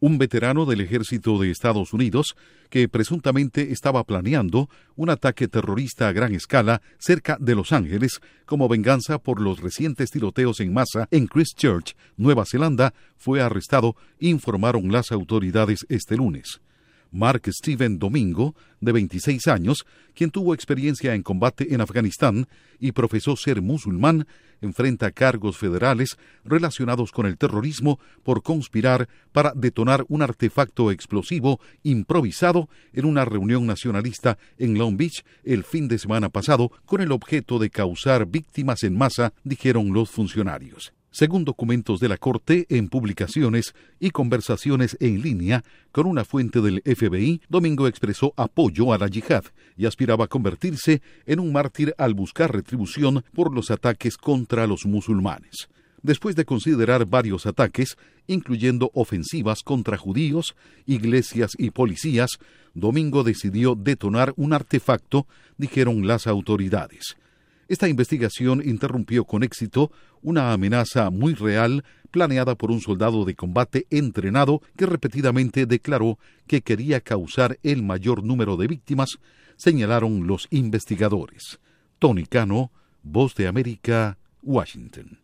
Un veterano del ejército de Estados Unidos que presuntamente estaba planeando un ataque terrorista a gran escala cerca de Los Ángeles como venganza por los recientes tiroteos en masa en Christchurch, Nueva Zelanda, fue arrestado, informaron las autoridades este lunes. Mark Steven Domingo, de 26 años, quien tuvo experiencia en combate en Afganistán y profesó ser musulmán, enfrenta cargos federales relacionados con el terrorismo por conspirar para detonar un artefacto explosivo improvisado en una reunión nacionalista en Long Beach el fin de semana pasado con el objeto de causar víctimas en masa, dijeron los funcionarios. Según documentos de la Corte en publicaciones y conversaciones en línea con una fuente del FBI, Domingo expresó apoyo a la yihad y aspiraba a convertirse en un mártir al buscar retribución por los ataques contra los musulmanes. Después de considerar varios ataques, incluyendo ofensivas contra judíos, iglesias y policías, Domingo decidió detonar un artefacto, dijeron las autoridades. Esta investigación interrumpió con éxito una amenaza muy real planeada por un soldado de combate entrenado que repetidamente declaró que quería causar el mayor número de víctimas, señalaron los investigadores. Tony Cano, Voz de América, Washington.